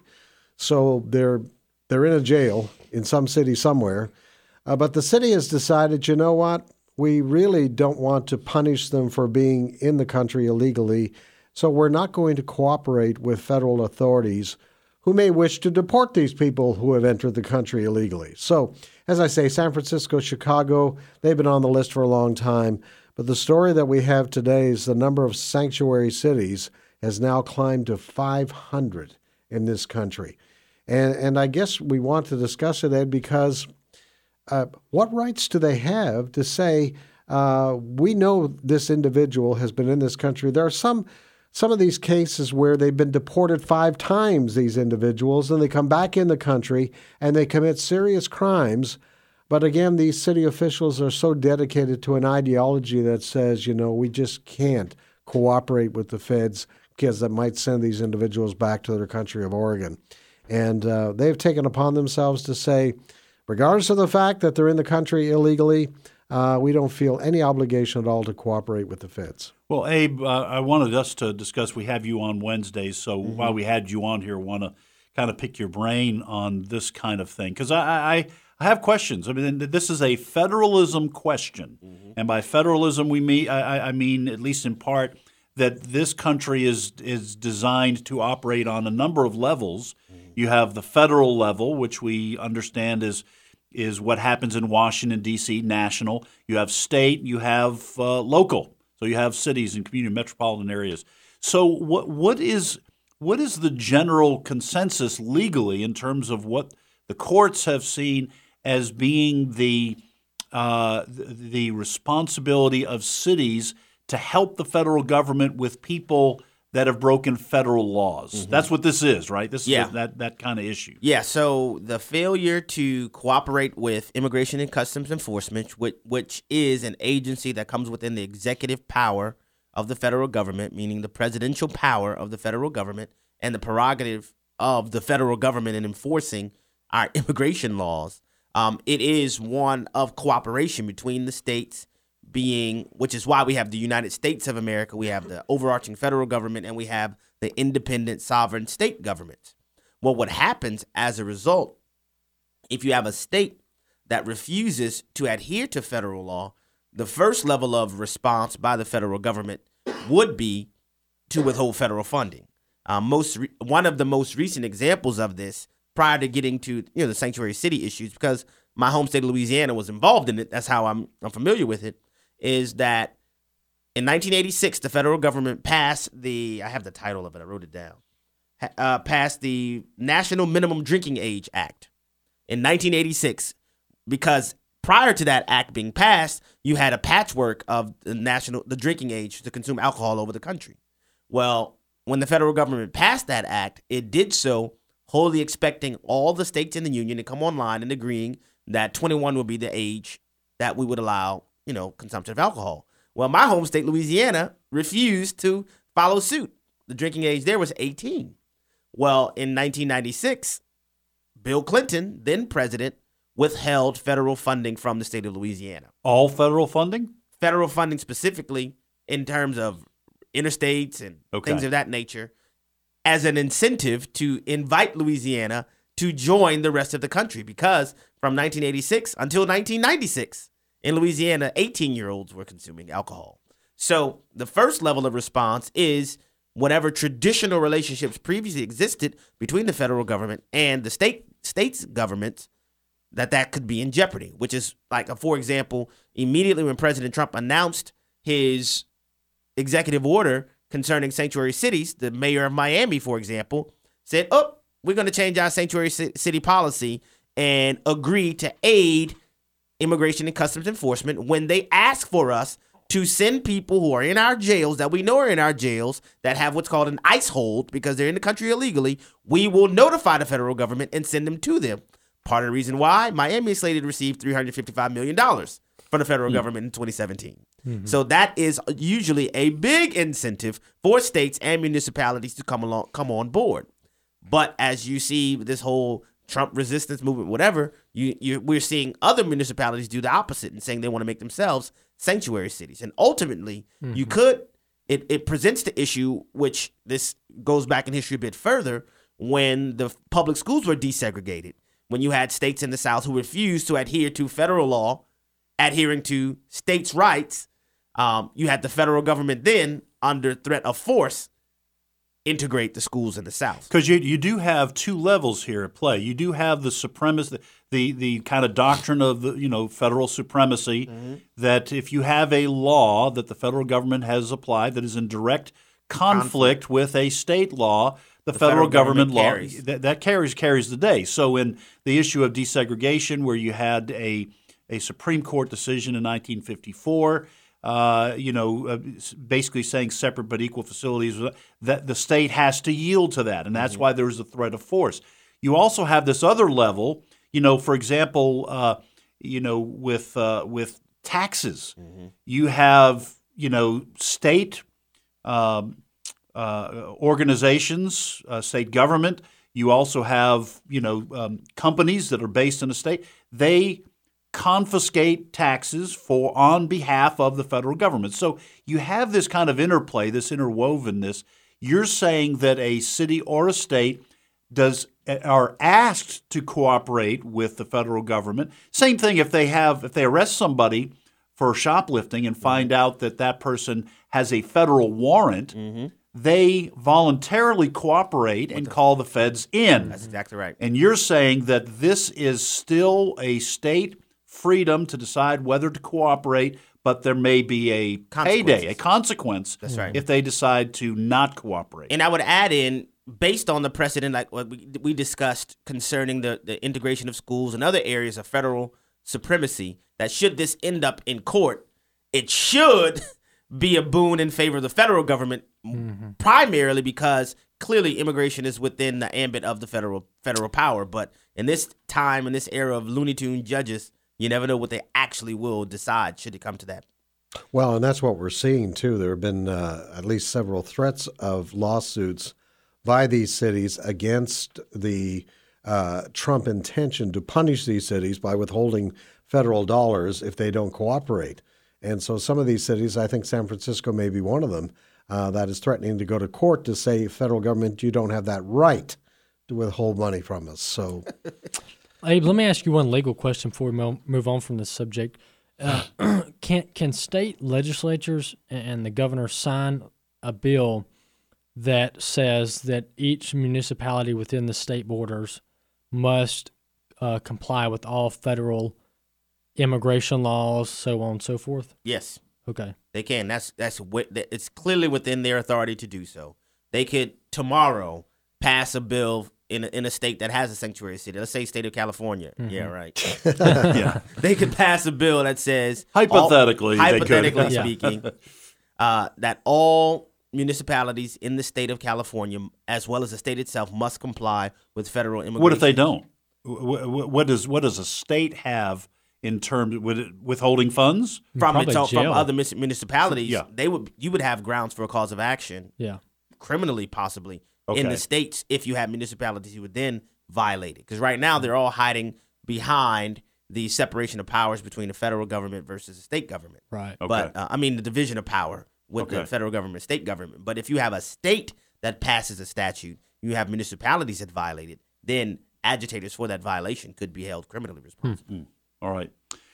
So they're they're in a jail in some city somewhere. Uh, but the city has decided, you know what? We really don't want to punish them for being in the country illegally. So we're not going to cooperate with federal authorities who may wish to deport these people who have entered the country illegally. So, as I say, San Francisco, Chicago, they've been on the list for a long time. But the story that we have today is the number of sanctuary cities has now climbed to five hundred in this country. And and I guess we want to discuss it, Ed, because uh, what rights do they have to say, uh, we know this individual has been in this country? There are some some of these cases where they've been deported five times, these individuals, and they come back in the country and they commit serious crimes. But again, these city officials are so dedicated to an ideology that says, you know, we just can't cooperate with the feds because that might send these individuals back to their country of origin. And uh, they've taken upon themselves to say, regardless of the fact that they're in the country illegally, uh, we don't feel any obligation at all to cooperate with the feds. Well, Abe, uh, I wanted us to discuss, we have you on Wednesdays, so Mm-hmm. while we had you on here, I want to kind of pick your brain on this kind of thing. Because I, I, I have questions. I mean, this is a federalism question. Mm-hmm. And by federalism, we mean, I, I mean, at least in part, that this country is is designed to operate on a number of levels. Mm-hmm. You have the federal level, which we understand is is what happens in Washington, D C, national. You have state, you have uh, local. So you have cities and community metropolitan areas. So what what is what is the general consensus legally in terms of what the courts have seen as being the uh, the, the responsibility of cities to help the federal government with people that have broken federal laws? Mm-hmm. That's what this is, right? This yeah. is that that kind of issue. Yeah, so the failure to cooperate with Immigration and Customs Enforcement, which, which is an agency that comes within the executive power of the federal government, meaning the presidential power of the federal government and the prerogative of the federal government in enforcing our immigration laws. Um, it is one of cooperation between the states, being, which is why we have the United States of America, we have the overarching federal government, and we have the independent sovereign state governments. Well, what happens as a result, if you have a state that refuses to adhere to federal law, the first level of response by the federal government would be to withhold federal funding. Uh, most re- one of the most recent examples of this, prior to getting to you know the sanctuary city issues, because my home state of Louisiana was involved in it, that's how I'm I'm familiar with it, is that in nineteen eighty-six, the federal government passed the, I have the title of it, I wrote it down, uh, passed the National Minimum Drinking Age Act in nineteen eighty-six, because prior to that act being passed, you had a patchwork of the national, the drinking age to consume alcohol over the country. Well, when the federal government passed that act, it did so wholly expecting all the states in the union to come online and agreeing that twenty-one would be the age that we would allow, you know, consumption of alcohol. Well, my home state, Louisiana, refused to follow suit. The drinking age there was eighteen. Well, in nineteen ninety-six, Bill Clinton, then president, withheld federal funding from the state of Louisiana. All federal funding? Federal funding specifically in terms of interstates and okay. things of that nature, as an incentive to invite Louisiana to join the rest of the country, because from nineteen eighty-six until nineteen ninety-six, in Louisiana, eighteen-year-olds were consuming alcohol. So the first level of response is whatever traditional relationships previously existed between the federal government and the state states' governments, that that could be in jeopardy, which is like, a, for example, immediately when President Trump announced his executive order concerning sanctuary cities, the mayor of Miami, for example, said, oh, we're going to change our sanctuary city policy and agree to aid Immigration and Customs Enforcement when they ask for us to send people who are in our jails, that we know are in our jails, that have what's called an ICE hold because they're in the country illegally. We will notify the federal government and send them to them. Part of the reason why Miami is slated to receive three hundred fifty-five million dollars from the federal mm. government in twenty seventeen. Mm-hmm. So that is usually a big incentive for states and municipalities to come along, come on board. But as you see this whole Trump resistance movement, whatever, you, you we're seeing other municipalities do the opposite and saying they want to make themselves sanctuary cities. And ultimately, mm-hmm. you could, it, it presents the issue, which this goes back in history a bit further, when the public schools were desegregated, when you had states in the South who refused to adhere to federal law, adhering to states' rights. Um, you had the federal government then, under threat of force, integrate the schools in the South. Because you you do have two levels here at play. You do have the supremacy, the, the, the kind of doctrine of the you know federal supremacy, mm-hmm. that if you have a law that the federal government has applied that is in direct conflict, conflict. with a state law, the, the federal, federal government, government law carries. That, that carries carries the day. So in the issue of desegregation, where you had a a Supreme Court decision in nineteen fifty-four. Uh, you know, uh, basically saying separate but equal facilities, that the state has to yield to that, and that's mm-hmm. why there's a threat of force. You also have this other level, you know, for example, uh, you know, with uh, with taxes, mm-hmm. you have, you know, state um, uh, organizations, uh, state government. You also have, you know, um, companies that are based in a state. They confiscate taxes for on behalf of the federal government. So you have this kind of interplay, this interwovenness. You're saying that a city or a state does are asked to cooperate with the federal government. Same thing if they have if they arrest somebody for shoplifting and find out that that person has a federal warrant, mm-hmm. they voluntarily cooperate and call the feds in. That's exactly right. And you're saying that this is still a state freedom to decide whether to cooperate, but there may be a payday, a consequence That's right. if they decide to not cooperate. And I would add in, based on the precedent like what we, we discussed concerning the, the integration of schools and other areas of federal supremacy, that should this end up in court, it should be a boon in favor of the federal government, mm-hmm. primarily because clearly immigration is within the ambit of the federal federal power. But in this time, in this era of Looney Tune judges, you never know what they actually will decide should it come to that. Well, and that's what we're seeing, too. There have been uh, at least several threats of lawsuits by these cities against the uh, Trump intention to punish these cities by withholding federal dollars if they don't cooperate. And so some of these cities, I think San Francisco may be one of them, uh, that is threatening to go to court to say, federal government, you don't have that right to withhold money from us. So, Abe, let me ask you one legal question before we mo- move on from this subject. Uh, can can state legislatures and the governor sign a bill that says that each municipality within the state borders must uh, comply with all federal immigration laws, so on and so forth? Yes. Okay. They can. That's that's what it's clearly within their authority to do so. They could tomorrow pass a bill in a, in a state that has a sanctuary city. Let's say state of California. Mm-hmm. Yeah, right. yeah. They could pass a bill that says hypothetically, all, hypothetically they could. speaking, uh, that all municipalities in the state of California, as well as the state itself, must comply with federal immigration. What if they don't? What does what does a state have in terms of withholding funds from its own, from other municipalities? Yeah. They would you would have grounds for a cause of action. Yeah, criminally possibly. Okay. In the states, if you have municipalities, you would then violate it. Because right now they're all hiding behind the separation of powers between the federal government versus the state government. Right. Okay. But uh, I mean the division of power with okay. the federal government and state government. But if you have a state that passes a statute, you have municipalities that violate it, then agitators for that violation could be held criminally responsible. Hmm. All right.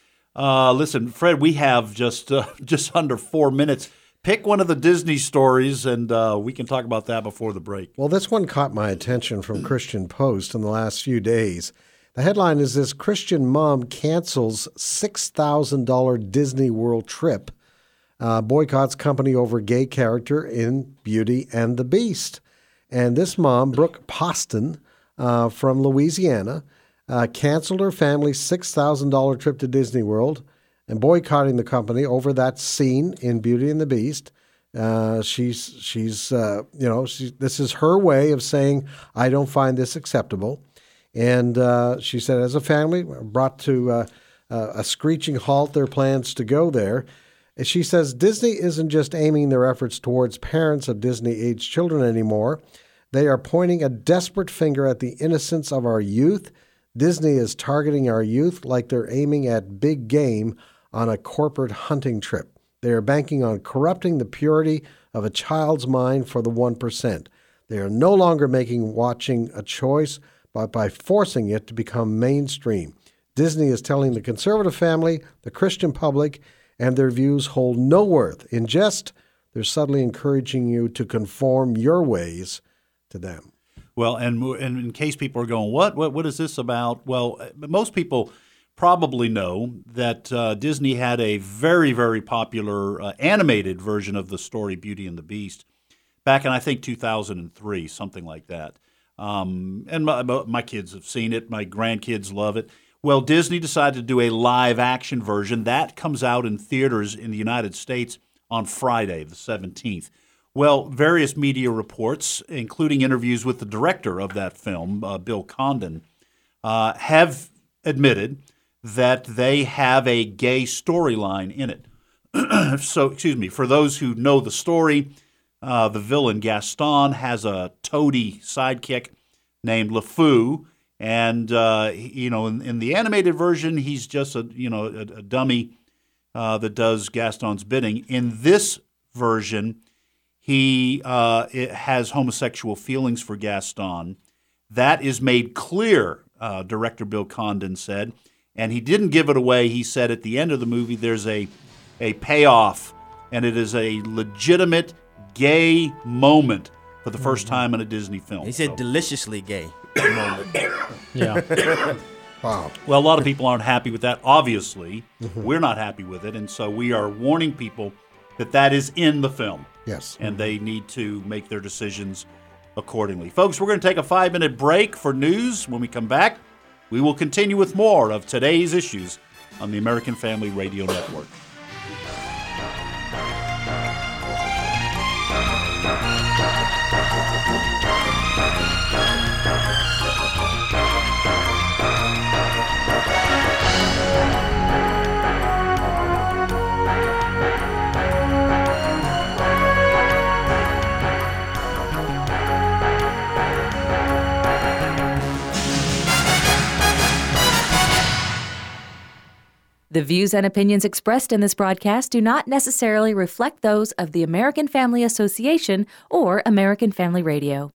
Uh, listen, Fred, we have just uh, just under four minutes. Pick one of the Disney stories, and uh, we can talk about that before the break. Well, this one caught my attention from Christian Post in the last few days. The headline is this: Christian mom cancels six thousand dollars Disney World trip, uh, boycotts company over gay character in Beauty and the Beast. And this mom, Brooke Poston uh, from Louisiana, uh, canceled her family's six thousand dollars trip to Disney World and boycotting the company over that scene in Beauty and the Beast. Uh, she's, she's, uh, you know, she, this is her way of saying, I don't find this acceptable. And uh, she said, as a family, brought to uh, uh, a screeching halt their plans to go there. And she says, Disney isn't just aiming their efforts towards parents of Disney-aged children anymore. They are pointing a desperate finger at the innocence of our youth. Disney is targeting our youth like they're aiming at big game on a corporate hunting trip. They are banking on corrupting the purity of a child's mind for the one percent. They are no longer making watching a choice, but by forcing it to become mainstream. Disney is telling the conservative family, the Christian public, and their views hold no worth. In jest, they're subtly encouraging you to conform your ways to them. Well, and, and in case people are going, what, what, what is this about? Well, most people probably know that uh, Disney had a very, very popular uh, animated version of the story Beauty and the Beast back in, I think, two thousand three, something like that. Um, and my, my kids have seen it. My grandkids love it. Well, Disney decided to do a live-action version. That comes out in theaters in the United States on Friday, the seventeenth. Well, various media reports, including interviews with the director of that film, uh, Bill Condon, uh, have admitted that they have a gay storyline in it. So, excuse me, for those who know the story, uh, the villain Gaston has a toady sidekick named LeFou, and uh, you know, in, in the animated version, he's just a you know a, a dummy uh, that does Gaston's bidding. In this version, he uh, it has homosexual feelings for Gaston. That is made clear, uh, director Bill Condon said. And he didn't give it away. He said at the end of the movie there's a a payoff, and it is a legitimate gay moment for the first time in a Disney film. He said so. deliciously gay moment. Yeah. Wow. Well, a lot of people aren't happy with that. Obviously, mm-hmm. We're not happy with it, and so we are warning people that that is in the film. Yes. And they need to make their decisions accordingly. Folks, we're going to take a five-minute break for news. When we come back, we will continue with more of Today's Issues on the American Family Radio Network. The views and opinions expressed in this broadcast do not necessarily reflect those of the American Family Association or American Family Radio.